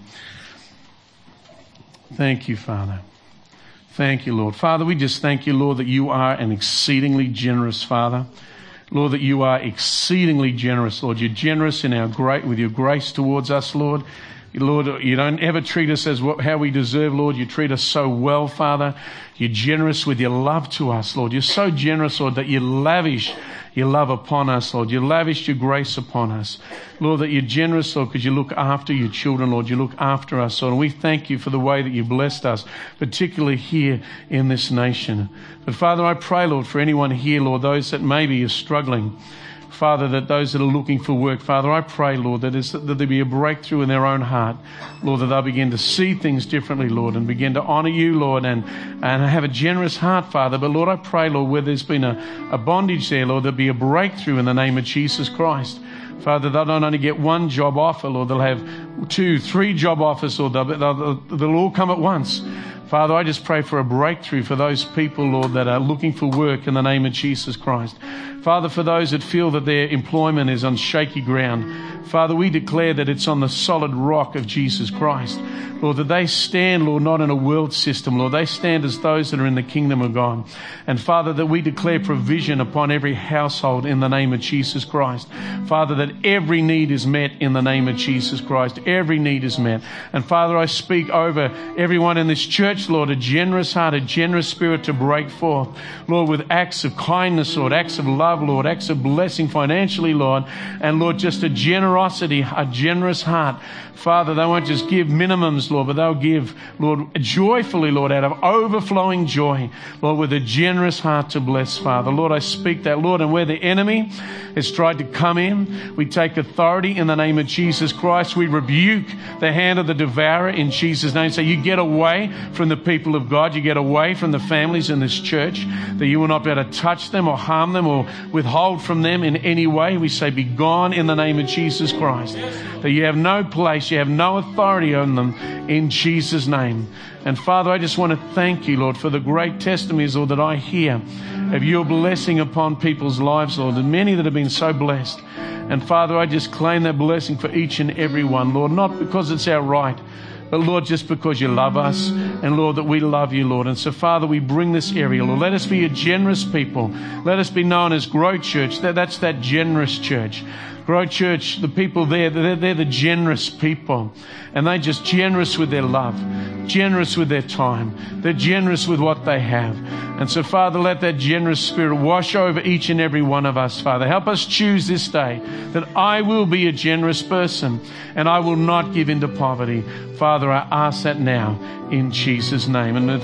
Thank you, Father. Thank you, Lord. Father, we just thank you, Lord, that you are an exceedingly generous Father. Lord, that you are exceedingly generous, Lord. You're generous in our great, with your grace towards us, Lord. Lord, you don't ever treat us as what, how we deserve, Lord. You treat us so well, Father. You're generous with your love to us, Lord. You're so generous, Lord, that you lavish your love upon us, Lord. You lavish your grace upon us. Lord, that you're generous, Lord, because you look after your children, Lord. You look after us, Lord. And we thank you for the way that you blessed us, particularly here in this nation. But Father, I pray, Lord, for anyone here, Lord, those that maybe are struggling, Father, that those that are looking for work, Father, I pray, Lord, that, is, that there be a breakthrough in their own heart. Lord, that they'll begin to see things differently, Lord, and begin to honour you, Lord, and, and have a generous heart, Father. But Lord, I pray, Lord, where there's been a, a bondage there, Lord, there'll be a breakthrough in the name of Jesus Christ. Father, they'll not only get one job offer, Lord, they'll have two, three job offers, Lord, they'll, they'll, they'll all come at once. Father, I just pray for a breakthrough for those people, Lord, that are looking for work in the name of Jesus Christ. Father, for those that feel that their employment is on shaky ground, Father, we declare that it's on the solid rock of Jesus Christ. Lord, that they stand, Lord, not in a world system, Lord. They stand as those that are in the kingdom of God. And Father, that we declare provision upon every household in the name of Jesus Christ. Father, that every need is met in the name of Jesus Christ. Every need is met. And Father, I speak over everyone in this church, Lord, a generous heart, a generous spirit to break forth. Lord, with acts of kindness, Lord, acts of love, Lord, acts of blessing financially, Lord. And Lord, just a generosity, a generous heart. Father, they won't just give minimums, Lord, but they'll give, Lord, joyfully, Lord, out of overflowing joy, Lord, with a generous heart to bless, Father. Lord, I speak that, Lord, and where the enemy has tried to come in, we take authority in the name of Jesus Christ. We rebuke the hand of the devourer in Jesus' name. So you get away from the people of God. You get away from the families in this church, that you will not be able to touch them or harm them or withhold from them in any way. We say, be gone in the name of Jesus Christ. That you have no place, you have no authority on them in Jesus' name. And Father, I just want to thank you, Lord, for the great testimonies, Lord, that I hear of your blessing upon people's lives, Lord, and many that have been so blessed. And Father, I just claim that blessing for each and every one, Lord, not because it's our right, but Lord, just because you love us, and Lord, that we love you, Lord. And so Father, we bring this area, Lord. Let us be a generous people. Let us be known as Grow Church. That, that's that generous church. Grow Church, the people there, they're, they're the generous people. And they're just generous with their love, generous with their time. They're generous with what they have. And so, Father, let that generous spirit wash over each and every one of us, Father. Help us choose this day that I will be a generous person and I will not give in to poverty. Father, I ask that now in Jesus' name. And